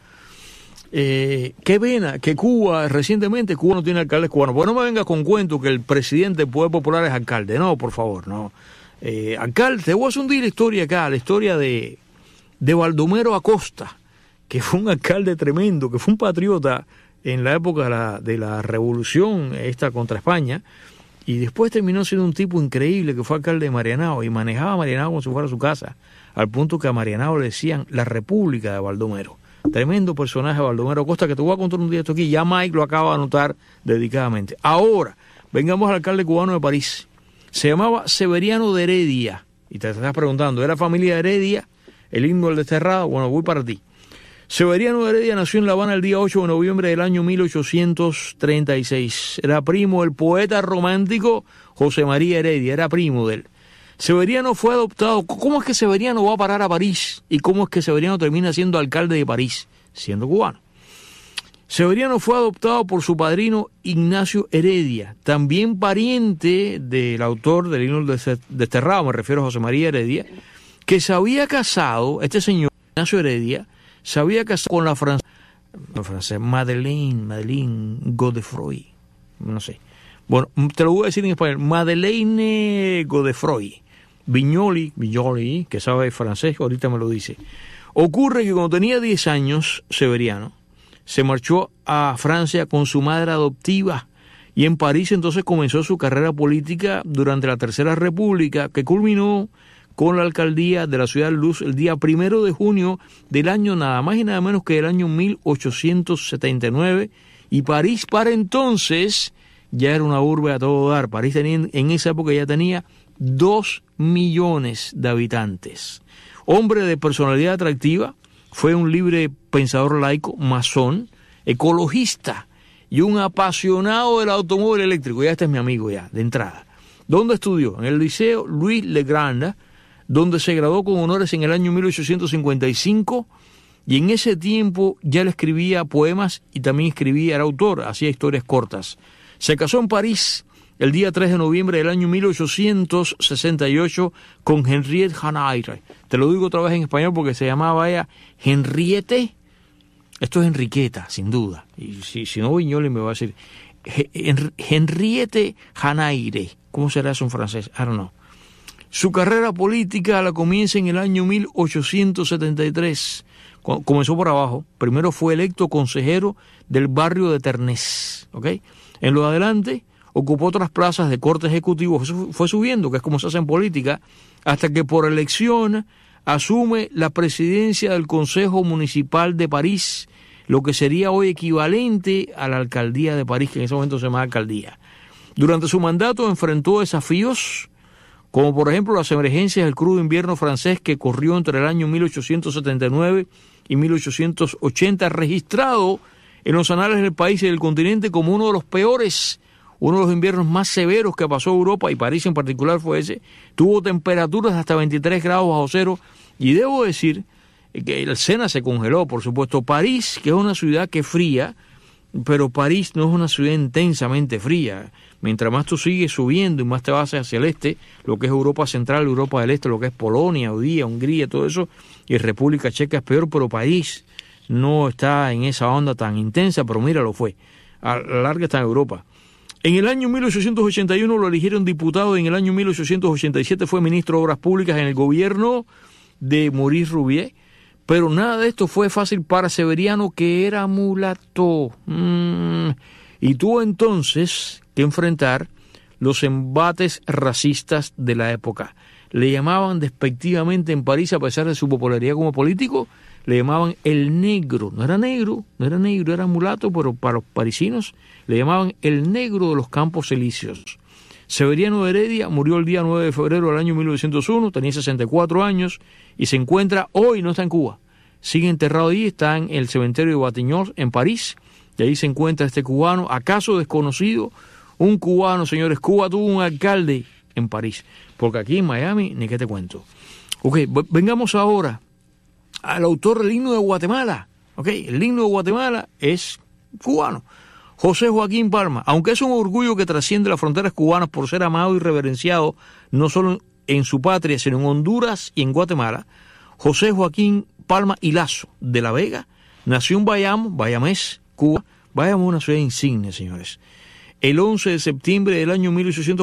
Qué pena que recientemente Cuba no tiene alcaldes cubanos, pues no me vengas con cuento que el presidente del Poder Popular es alcalde, no, por favor, no. Alcalde, te voy a hacer un día la historia acá, la historia de Baldomero Acosta, que fue un alcalde tremendo, que fue un patriota en la época de la revolución esta contra España, y después terminó siendo un tipo increíble que fue alcalde de Marianao, y manejaba Marianao como si fuera su casa, al punto que a Marianao le decían la República de Baldomero. Tremendo personaje Baldomero Acosta, que te voy a contar un día esto aquí, ya Mike lo acaba de anotar dedicadamente. Ahora, vengamos al alcalde cubano de París. Se llamaba Severiano de Heredia, y te estás preguntando, ¿era familia de Heredia? El himno del desterrado, bueno, voy para ti. Severiano de Heredia nació en La Habana el día 8 de noviembre del año 1836. Era primo del poeta romántico José María Heredia, era primo de él. Severiano fue adoptado. ¿Cómo es que Severiano va a parar a París? ¿Y cómo es que Severiano termina siendo alcalde de París, siendo cubano? Severiano fue adoptado por su padrino Ignacio Heredia, también pariente del autor del himno del desterrado, me refiero a José María Heredia, que se había casado, este señor Ignacio Heredia, se había casado con la francesa Madeleine Godefroy, no sé. Bueno, te lo voy a decir en español, Madeleine Godefroy, Vignoli, que sabe francés, ahorita me lo dice. Ocurre que cuando tenía 10 años, Severiano se marchó a Francia con su madre adoptiva y en París entonces comenzó su carrera política durante la Tercera República, que culminó con la alcaldía de la Ciudad de Luz el día 1 de junio del año nada más y nada menos que del año 1879, y París para entonces ya era una urbe a todo dar. París en esa época ya tenía 2 millones de habitantes. Hombre de personalidad atractiva, fue un libre pensador laico, masón, ecologista y un apasionado del automóvil eléctrico. Ya este es mi amigo ya, de entrada. ¿Dónde estudió? En el Liceo Louis Le Grand, donde se graduó con honores en el año 1855, y en ese tiempo ya le escribía poemas y también era autor, hacía historias cortas. Se casó en París el día 3 de noviembre del año 1868 con Henriette Hanaire. Te lo digo otra vez en español porque se llamaba ella Henriette. Esto es Enriqueta, sin duda. Y si no, Viñoli me va a decir Henriette Hanaire. ¿Cómo será eso en francés? I don't know. Su carrera política la comienza en el año 1873. Comenzó por abajo. Primero fue electo consejero del barrio de Ternés. ¿Okay? En lo adelante ocupó otras plazas de corte ejecutivo. Fue subiendo, que es como se hace en política, hasta que por elección asume la presidencia del Consejo Municipal de París, lo que sería hoy equivalente a la alcaldía de París, que en ese momento se llama alcaldía. Durante su mandato enfrentó desafíos como por ejemplo las emergencias del crudo invierno francés que corrió entre el año 1879 y 1880, registrado en los anales del país y del continente como uno de los peores, uno de los inviernos más severos que pasó Europa, y París en particular fue ese. Tuvo temperaturas hasta 23 grados bajo cero, y debo decir que el Sena se congeló, por supuesto. París, que es una ciudad que es fría, pero París no es una ciudad intensamente fría. Mientras más tú sigues subiendo y más te vas hacia el este, lo que es Europa Central, Europa del Este, lo que es Polonia, Hungría, todo eso, y República Checa es peor, pero París no está en esa onda tan intensa, pero mira, lo fue. A la larga está en Europa. En el año 1881 lo eligieron diputado y en el año 1887 fue ministro de Obras Públicas en el gobierno de Maurice Rouvier, pero nada de esto fue fácil para Severiano, que era mulato. Y tuvo entonces que enfrentar los embates racistas de la época. Le llamaban despectivamente en París, a pesar de su popularidad como político, le llamaban el negro. No era negro, era mulato, pero para los parisinos le llamaban el negro de los Campos Elíseos. Severiano de Heredia murió el día 9 de febrero del año 1901, tenía 64 años y se encuentra hoy, no está en Cuba, sigue enterrado ahí, está en el cementerio de Batignolles en París, y ahí se encuentra este cubano, acaso desconocido, un cubano, señores. Cuba tuvo un alcalde en París, porque aquí en Miami, ni qué te cuento. Ok, vengamos ahora al autor del himno de Guatemala. Ok, el himno de Guatemala es cubano, José Joaquín Palma. Aunque es un orgullo que trasciende las fronteras cubanas por ser amado y reverenciado no solo en su patria, sino en Honduras y en Guatemala, José Joaquín Palma y Lazo de la Vega nació en Bayamo, Bayamés, Cuba. Bayamo es una ciudad insigne, señores. El 11 de septiembre del año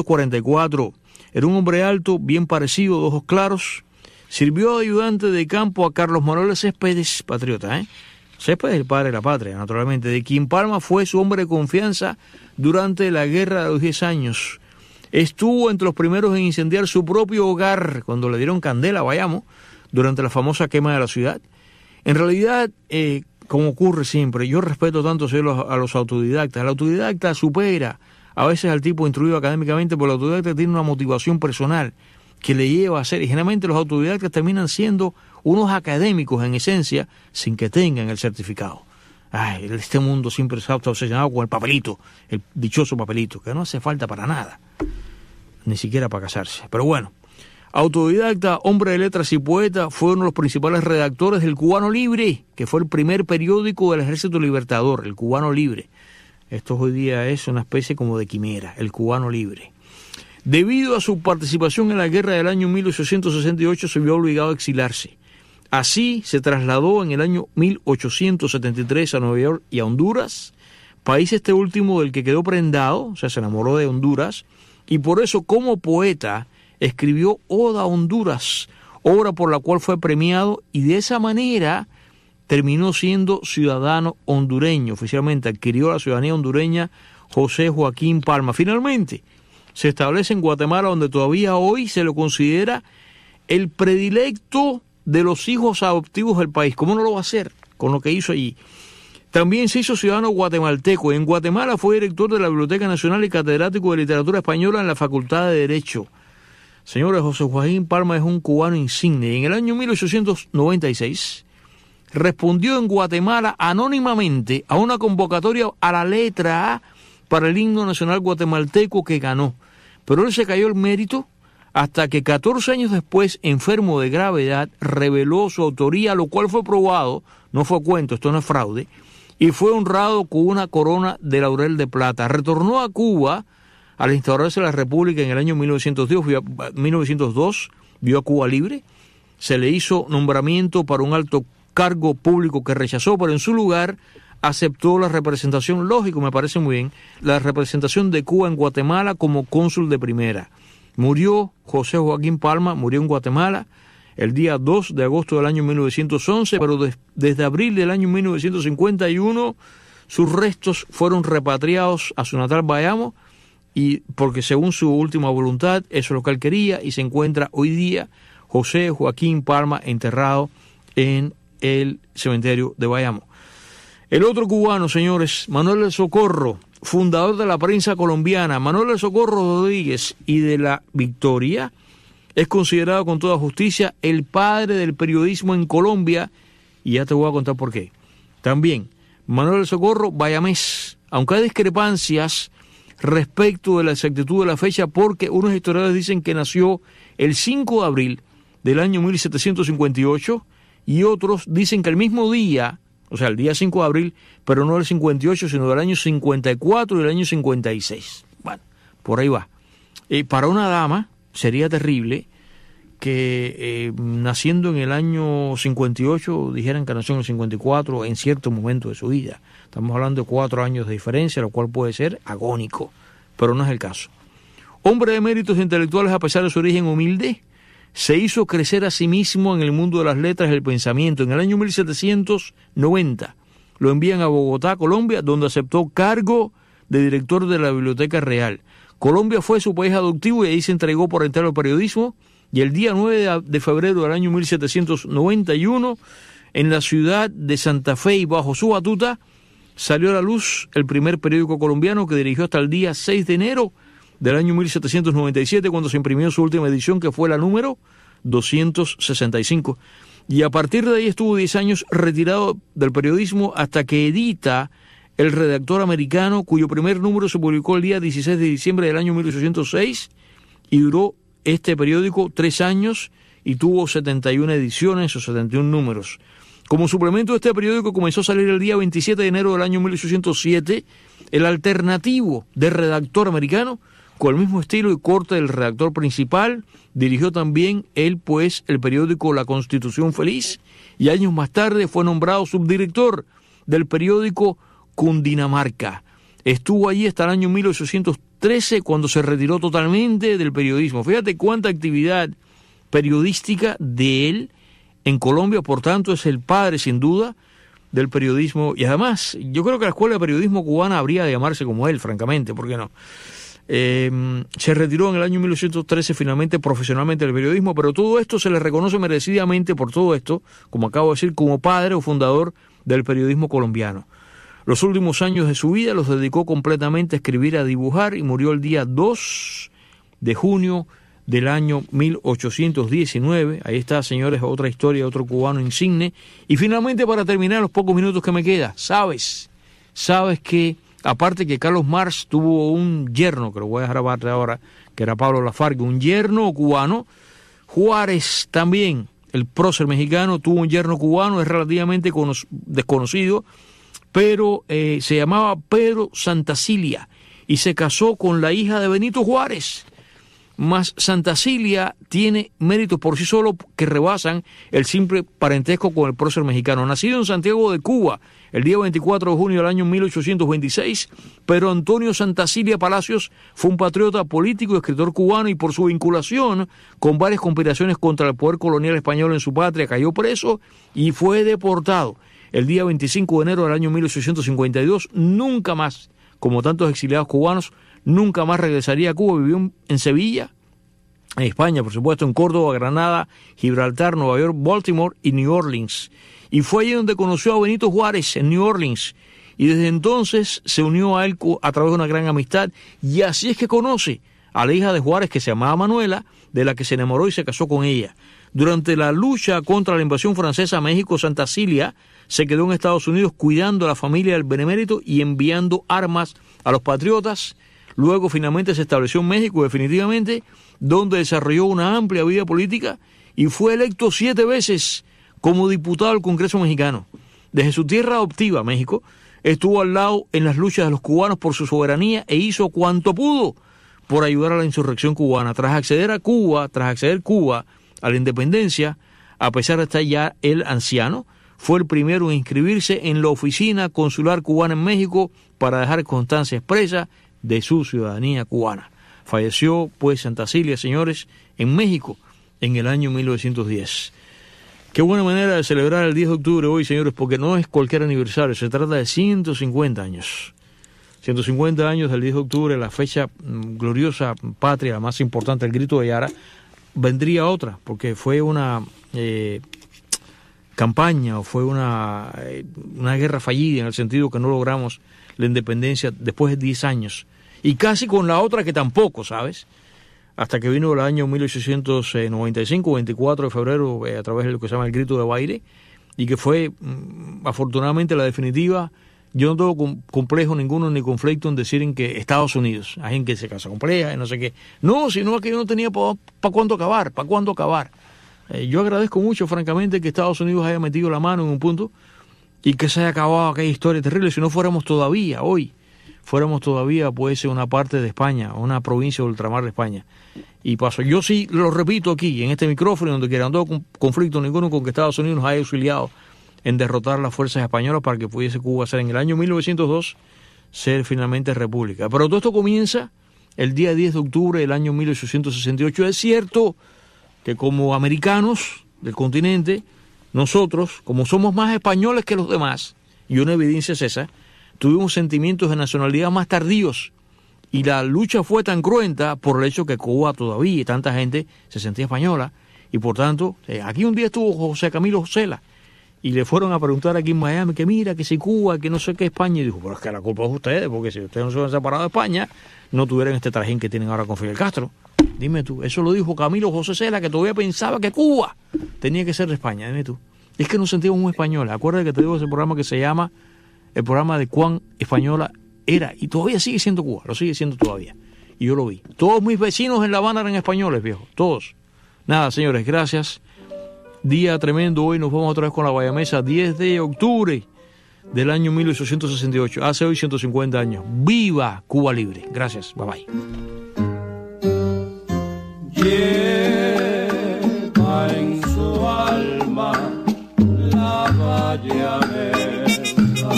1844, era un hombre alto, bien parecido, de ojos claros. Sirvió de ayudante de campo a Carlos Manuel Céspedes, patriota, Céspedes, el padre de la patria, naturalmente, de quien Palma fue su hombre de confianza durante la Guerra de los 10 años. Estuvo entre los primeros en incendiar su propio hogar cuando le dieron candela a Bayamo durante la famosa quema de la ciudad. En realidad, como ocurre siempre, yo respeto tanto a los autodidactas. El autodidacta supera a veces al tipo instruido académicamente, porque el autodidacta tiene una motivación personal que le lleva a hacer, y generalmente los autodidactas terminan siendo unos académicos en esencia sin que tengan el certificado. Ay, este mundo siempre está obsesionado con el papelito, el dichoso papelito, que no hace falta para nada, ni siquiera para casarse. Pero bueno, autodidacta, hombre de letras y poeta, fue uno de los principales redactores del Cubano Libre, que fue el primer periódico del Ejército Libertador, el Cubano Libre. Esto hoy día es una especie como de quimera, el Cubano Libre. Debido a su participación en la guerra del año 1868, se vio obligado a exilarse. Así se trasladó en el año 1873 a Nueva York y a Honduras, país este último del que quedó prendado, o sea, se enamoró de Honduras, y por eso como poeta escribió Oda a Honduras, obra por la cual fue premiado, y de esa manera terminó siendo ciudadano hondureño. Oficialmente adquirió la ciudadanía hondureña José Joaquín Palma. Finalmente se establece en Guatemala, donde todavía hoy se lo considera el predilecto de los hijos adoptivos del país. ¿Cómo no lo va a hacer con lo que hizo allí? También se hizo ciudadano guatemalteco. En Guatemala fue director de la Biblioteca Nacional y catedrático de Literatura Española en la Facultad de Derecho. Señores, José Joaquín Palma es un cubano insigne. En el año 1896 respondió en Guatemala anónimamente a una convocatoria a la letra A para el himno nacional guatemalteco, que ganó. Pero él se cayó el mérito hasta que 14 años después, enfermo de gravedad, reveló su autoría, lo cual fue probado, no fue cuento, esto no es fraude, y fue honrado con una corona de laurel de plata. Retornó a Cuba al instaurarse la República en el año 1902, vio a Cuba libre, se le hizo nombramiento para un alto cargo público que rechazó, pero en su lugar aceptó la representación, lógico, me parece muy bien, la representación de Cuba en Guatemala como cónsul de primera. Murió José Joaquín Palma, murió en Guatemala el día 2 de agosto del año 1911, pero desde abril del año 1951 sus restos fueron repatriados a su natal Bayamo, y porque según su última voluntad, eso es lo que él quería, y se encuentra hoy día José Joaquín Palma enterrado en el cementerio de Bayamo. El otro cubano, señores, Manuel del Socorro, fundador de la prensa colombiana, Manuel El Socorro Rodríguez y de La Victoria, es considerado con toda justicia el padre del periodismo en Colombia, y ya te voy a contar por qué. También, Manuel El Socorro Bayamés, aunque hay discrepancias respecto de la exactitud de la fecha, porque unos historiadores dicen que nació el 5 de abril del año 1758, y otros dicen que el mismo día, o sea, el día 5 de abril, pero no del 58, sino del año 54 y del año 56. Bueno, por ahí va. Para una dama sería terrible que naciendo en el año 58 dijeran que nació en el 54 en cierto momento de su vida. Estamos hablando de 4 años de diferencia, lo cual puede ser agónico, pero no es el caso. Hombre de méritos intelectuales a pesar de su origen humilde, se hizo crecer a sí mismo en el mundo de las letras y el pensamiento. En el año 1790 lo envían a Bogotá, Colombia, donde aceptó cargo de director de la Biblioteca Real. Colombia fue su país adoptivo y ahí se entregó por entero al periodismo, y el día 9 de febrero del año 1791, en la ciudad de Santa Fe y bajo su batuta, salió a la luz el primer periódico colombiano, que dirigió hasta el día 6 de enero del año 1797, cuando se imprimió su última edición, que fue la número 265. Y a partir de ahí estuvo 10 años retirado del periodismo hasta que edita El Redactor Americano, cuyo primer número se publicó el día 16 de diciembre del año 1806, y duró este periódico 3 años y tuvo 71 ediciones o 71 números. Como suplemento de este periódico comenzó a salir el día 27 de enero del año 1807 el alternativo de Redactor Americano, con el mismo estilo y corte del redactor principal. Dirigió también él, pues, el periódico La Constitución Feliz, y años más tarde fue nombrado subdirector del periódico Cundinamarca. Estuvo allí hasta el año 1813, cuando se retiró totalmente del periodismo. Fíjate cuánta actividad periodística de él en Colombia. Por tanto, es el padre, sin duda, del periodismo. Y además, yo creo que la Escuela de Periodismo Cubana habría de llamarse como él, francamente, ¿por qué no? Se retiró en el año 1813 finalmente profesionalmente del periodismo, pero todo esto se le reconoce merecidamente por todo esto, como acabo de decir, como padre o fundador del periodismo colombiano. Los últimos años de su vida los dedicó completamente a escribir, a dibujar, y murió el día 2 de junio del año 1819. Ahí está, señores, otra historia, otro cubano insigne. Y finalmente, para terminar los pocos minutos que me queda, sabes que aparte que Carlos Marx tuvo un yerno, que lo voy a dejar aparte ahora, que era Pablo Lafargue, un yerno cubano. Juárez también, el prócer mexicano, tuvo un yerno cubano, es relativamente desconocido, pero se llamaba Pedro Santacilia y se casó con la hija de Benito Juárez. Mas Santacilia tiene méritos por sí solo que rebasan el simple parentesco con el prócer mexicano. Nacido en Santiago de Cuba el día 24 de junio del año 1826, pero Antonio Santacilia Palacios fue un patriota político y escritor cubano, y por su vinculación con varias conspiraciones contra el poder colonial español en su patria cayó preso y fue deportado el día 25 de enero del año 1852. Nunca más, como tantos exiliados cubanos, nunca más regresaría a Cuba. Vivió en Sevilla, en España, por supuesto, en Córdoba, Granada, Gibraltar, Nueva York, Baltimore y New Orleans. Y fue allí donde conoció a Benito Juárez, en New Orleans. Y desde entonces se unió a él a través de una gran amistad. Y así es que conoce a la hija de Juárez, que se llamaba Manuela, de la que se enamoró y se casó con ella. Durante la lucha contra la invasión francesa a México, Santacilia se quedó en Estados Unidos cuidando a la familia del benemérito y enviando armas a los patriotas. Luego finalmente se estableció en México definitivamente, donde desarrolló una amplia vida política y fue electo 7 veces como diputado al Congreso mexicano. Desde su tierra adoptiva, México, estuvo al lado en las luchas de los cubanos por su soberanía e hizo cuanto pudo por ayudar a la insurrección cubana. Tras acceder Cuba a la independencia, a pesar de estar ya el anciano, fue el primero en inscribirse en la oficina consular cubana en México para dejar constancia expresa de su ciudadanía cubana. Falleció, pues, Santacilia, señores, en México en el año 1910. Qué buena manera de celebrar el 10 de octubre hoy, señores, porque no es cualquier aniversario, se trata de 150 años. 150 años del 10 de octubre, la fecha gloriosa patria, la más importante, el Grito de Yara. Vendría otra, porque fue una campaña o fue una guerra fallida, en el sentido que no logramos la independencia después de 10 años. Y casi con la otra que tampoco, ¿sabes? Hasta que vino el año 1895, 24 de febrero, a través de lo que se llama el Grito de Baile, y que fue, afortunadamente, la definitiva. Yo no tengo complejo ninguno ni conflicto en decir en que Estados Unidos, hay gente que se casa compleja y no sé qué. No, sino que yo no tenía para cuándo acabar. Yo agradezco mucho, francamente, que Estados Unidos haya metido la mano en un punto y que se haya acabado aquella historia terrible. Si no fuéramos todavía, puede ser una parte de España, una provincia del ultramar de España. Y paso, yo sí lo repito aquí, en este micrófono, donde quiera, no tengo conflicto ninguno con que Estados Unidos nos haya auxiliado en derrotar las fuerzas españolas para que pudiese Cuba ser en el año 1902 ser finalmente república. Pero todo esto comienza el día 10 de octubre del año 1868. Es cierto que como americanos del continente, nosotros, como somos más españoles que los demás, y una evidencia es esa, tuvimos sentimientos de nacionalidad más tardíos, y la lucha fue tan cruenta por el hecho que Cuba todavía y tanta gente se sentía española, y por tanto, aquí un día estuvo José Camilo Josela, y le fueron a preguntar aquí en Miami que mira, que si Cuba, que no sé qué España, y dijo, pero es que la culpa es de ustedes, porque si ustedes no se hubieran separado de España, no tuvieran este trajín que tienen ahora con Fidel Castro. Dime tú, eso lo dijo Camilo José Cela, que todavía pensaba que Cuba tenía que ser de España, dime tú. Es que nos sentimos muy españoles. Acuérdate que te digo ese programa que se llama el programa de cuán española era, y todavía sigue siendo Cuba, lo sigue siendo todavía. Y yo lo vi. Todos mis vecinos en La Habana eran españoles, viejo, todos. Nada, señores, gracias. Día tremendo hoy, nos vamos otra vez con la Guayamesa, 10 de octubre del año 1868, hace hoy 150 años. ¡Viva Cuba Libre! Gracias, bye bye. Lleva en su alma la Guayamesa,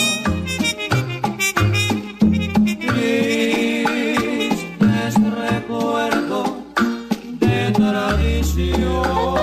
tristes recuerdos de tradición.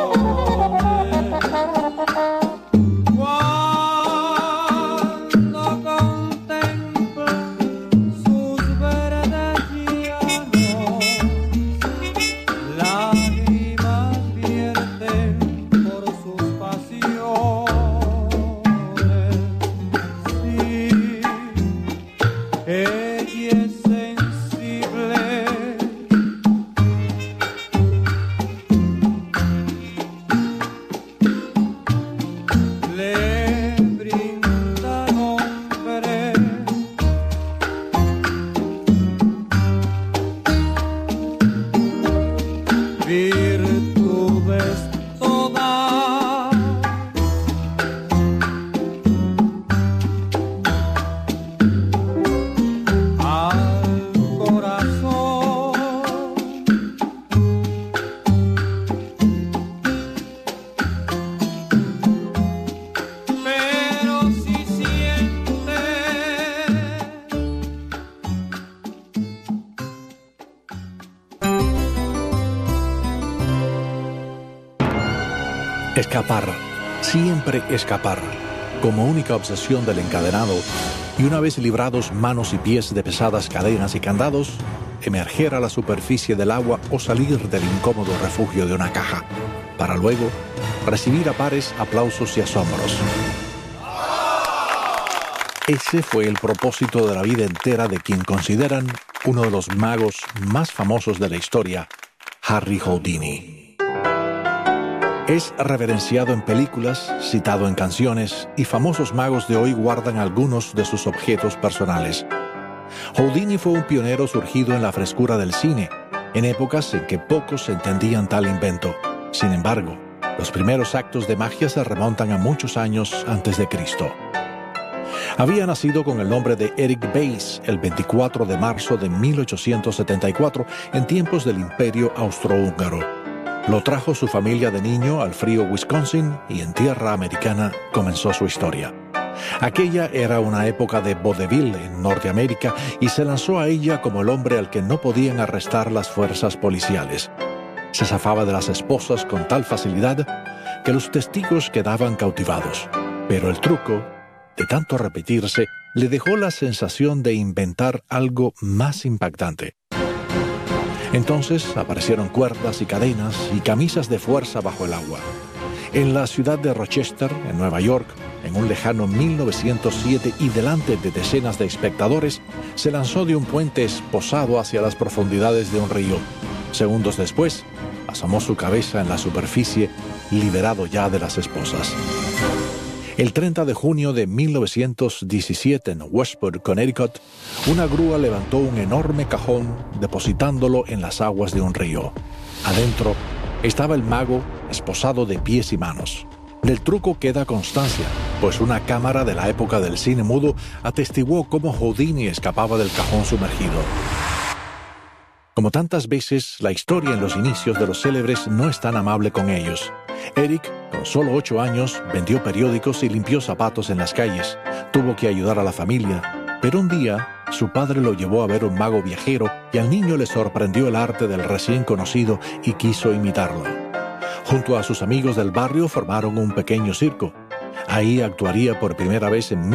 Escapar, siempre escapar, como única obsesión del encadenado, y una vez librados manos y pies de pesadas cadenas y candados, emerger a la superficie del agua o salir del incómodo refugio de una caja, para luego recibir a pares aplausos y asombros. Ese fue el propósito de la vida entera de quien consideran uno de los magos más famosos de la historia, Harry Houdini. Es reverenciado en películas, citado en canciones, y famosos magos de hoy guardan algunos de sus objetos personales. Houdini fue un pionero surgido en la frescura del cine, en épocas en que pocos entendían tal invento. Sin embargo, los primeros actos de magia se remontan a muchos años antes de Cristo. Había nacido con el nombre de Eric Bayes el 24 de marzo de 1874, en tiempos del Imperio Austrohúngaro. Lo trajo su familia de niño al frío Wisconsin y en tierra americana comenzó su historia. Aquella era una época de vodevil en Norteamérica y se lanzó a ella como el hombre al que no podían arrestar las fuerzas policiales. Se zafaba de las esposas con tal facilidad que los testigos quedaban cautivados. Pero el truco, de tanto repetirse, le dejó la sensación de inventar algo más impactante. Entonces aparecieron cuerdas y cadenas y camisas de fuerza bajo el agua. En la ciudad de Rochester, en Nueva York, en un lejano 1907 y delante de decenas de espectadores, se lanzó de un puente esposado hacia las profundidades de un río. Segundos después, asomó su cabeza en la superficie, liberado ya de las esposas. El 30 de junio de 1917 en Westport, Connecticut, una grúa levantó un enorme cajón depositándolo en las aguas de un río. Adentro estaba el mago esposado de pies y manos. Del truco queda constancia, pues una cámara de la época del cine mudo atestiguó cómo Houdini escapaba del cajón sumergido. Como tantas veces, la historia en los inicios de los célebres no es tan amable con ellos. Eric, con solo 8 años, vendió periódicos y limpió zapatos en las calles. Tuvo que ayudar a la familia, pero un día su padre lo llevó a ver un mago viajero y al niño le sorprendió el arte del recién conocido y quiso imitarlo. Junto a sus amigos del barrio formaron un pequeño circo. Ahí actuaría por primera vez en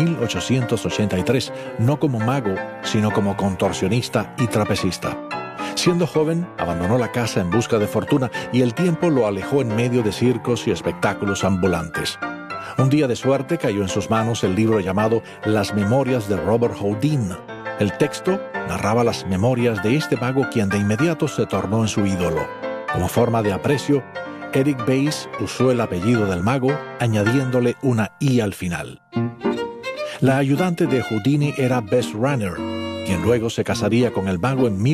1883, no como mago, sino como contorsionista y trapecista. Siendo joven, abandonó la casa en busca de fortuna y el tiempo lo alejó en medio de circos y espectáculos ambulantes. Un día de suerte cayó en sus manos el libro llamado Las Memorias de Robert Houdin. El texto narraba las memorias de este mago quien de inmediato se tornó en su ídolo. Como forma de aprecio, Eric Bayes usó el apellido del mago, añadiéndole una I al final. La ayudante de Houdini era Bess Runner, quien luego se casaría con el mago en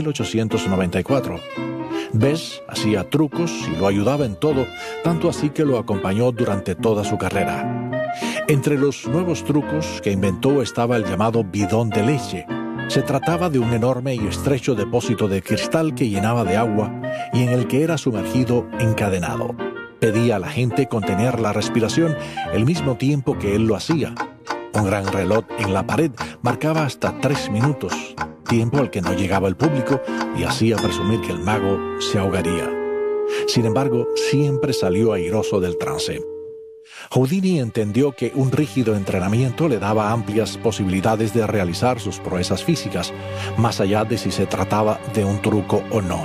1894. Bess hacía trucos y lo ayudaba en todo, tanto así que lo acompañó durante toda su carrera. Entre los nuevos trucos que inventó estaba el llamado bidón de leche. Se trataba de un enorme y estrecho depósito de cristal que llenaba de agua y en el que era sumergido encadenado. Pedía a la gente contener la respiración el mismo tiempo que él lo hacía. Un gran reloj en la pared marcaba hasta 3 minutos, tiempo al que no llegaba el público y hacía presumir que el mago se ahogaría. Sin embargo, siempre salió airoso del trance. Houdini entendió que un rígido entrenamiento le daba amplias posibilidades de realizar sus proezas físicas, más allá de si se trataba de un truco o no.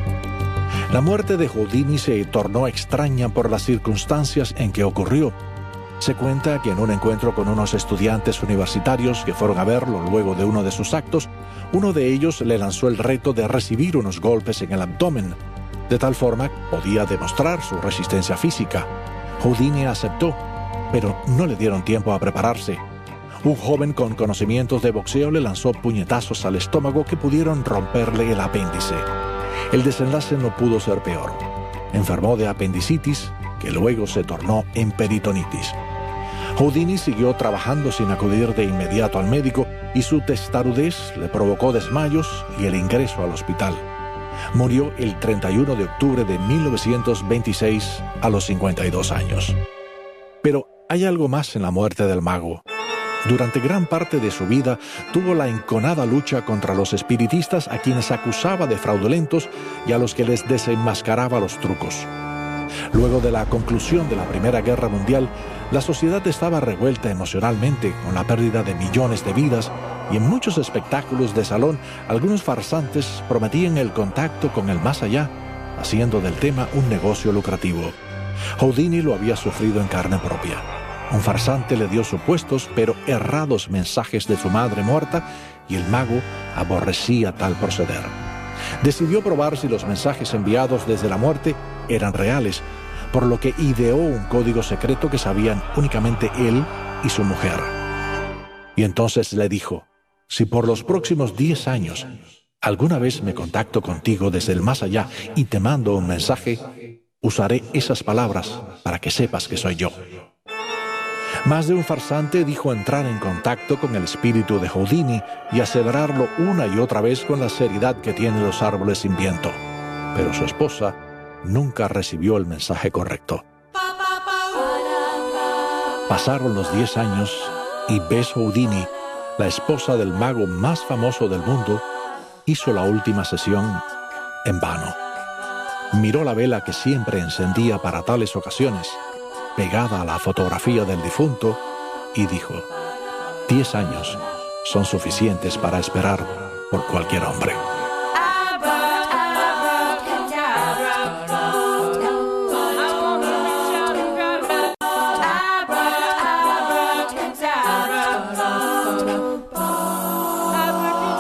La muerte de Houdini se tornó extraña por las circunstancias en que ocurrió. Se cuenta que en un encuentro con unos estudiantes universitarios que fueron a verlo luego de uno de sus actos, uno de ellos le lanzó el reto de recibir unos golpes en el abdomen. De tal forma podía demostrar su resistencia física. Houdini aceptó, pero no le dieron tiempo a prepararse. Un joven con conocimientos de boxeo le lanzó puñetazos al estómago que pudieron romperle el apéndice. El desenlace no pudo ser peor. Enfermó de apendicitis, que luego se tornó en peritonitis. Houdini siguió trabajando sin acudir de inmediato al médico y su testarudez le provocó desmayos y el ingreso al hospital. Murió el 31 de octubre de 1926 a los 52 años. Pero hay algo más en la muerte del mago. Durante gran parte de su vida tuvo la enconada lucha contra los espiritistas a quienes acusaba de fraudulentos y a los que les desenmascaraba los trucos. Luego de la conclusión de la Primera Guerra Mundial, la sociedad estaba revuelta emocionalmente con la pérdida de millones de vidas y en muchos espectáculos de salón algunos farsantes prometían el contacto con el más allá, haciendo del tema un negocio lucrativo. Houdini lo había sufrido en carne propia. Un farsante le dio supuestos pero errados mensajes de su madre muerta y el mago aborrecía tal proceder. Decidió probar si los mensajes enviados desde la muerte eran reales, por lo que ideó un código secreto que sabían únicamente él y su mujer. Y entonces le dijo: si por los próximos 10 años alguna vez me contacto contigo desde el más allá y te mando un mensaje, usaré esas palabras para que sepas que soy yo. Más de un farsante dijo entrar en contacto con el espíritu de Houdini y aseverarlo una y otra vez con la seriedad que tienen los árboles sin viento. Pero su esposa nunca recibió el mensaje correcto. Pasaron los 10 años y Bess Houdini, la esposa del mago más famoso del mundo, hizo la última sesión en vano. Miró la vela que siempre encendía para tales ocasiones, pegada a la fotografía del difunto, y dijo: 10 años son suficientes para esperar por cualquier hombre.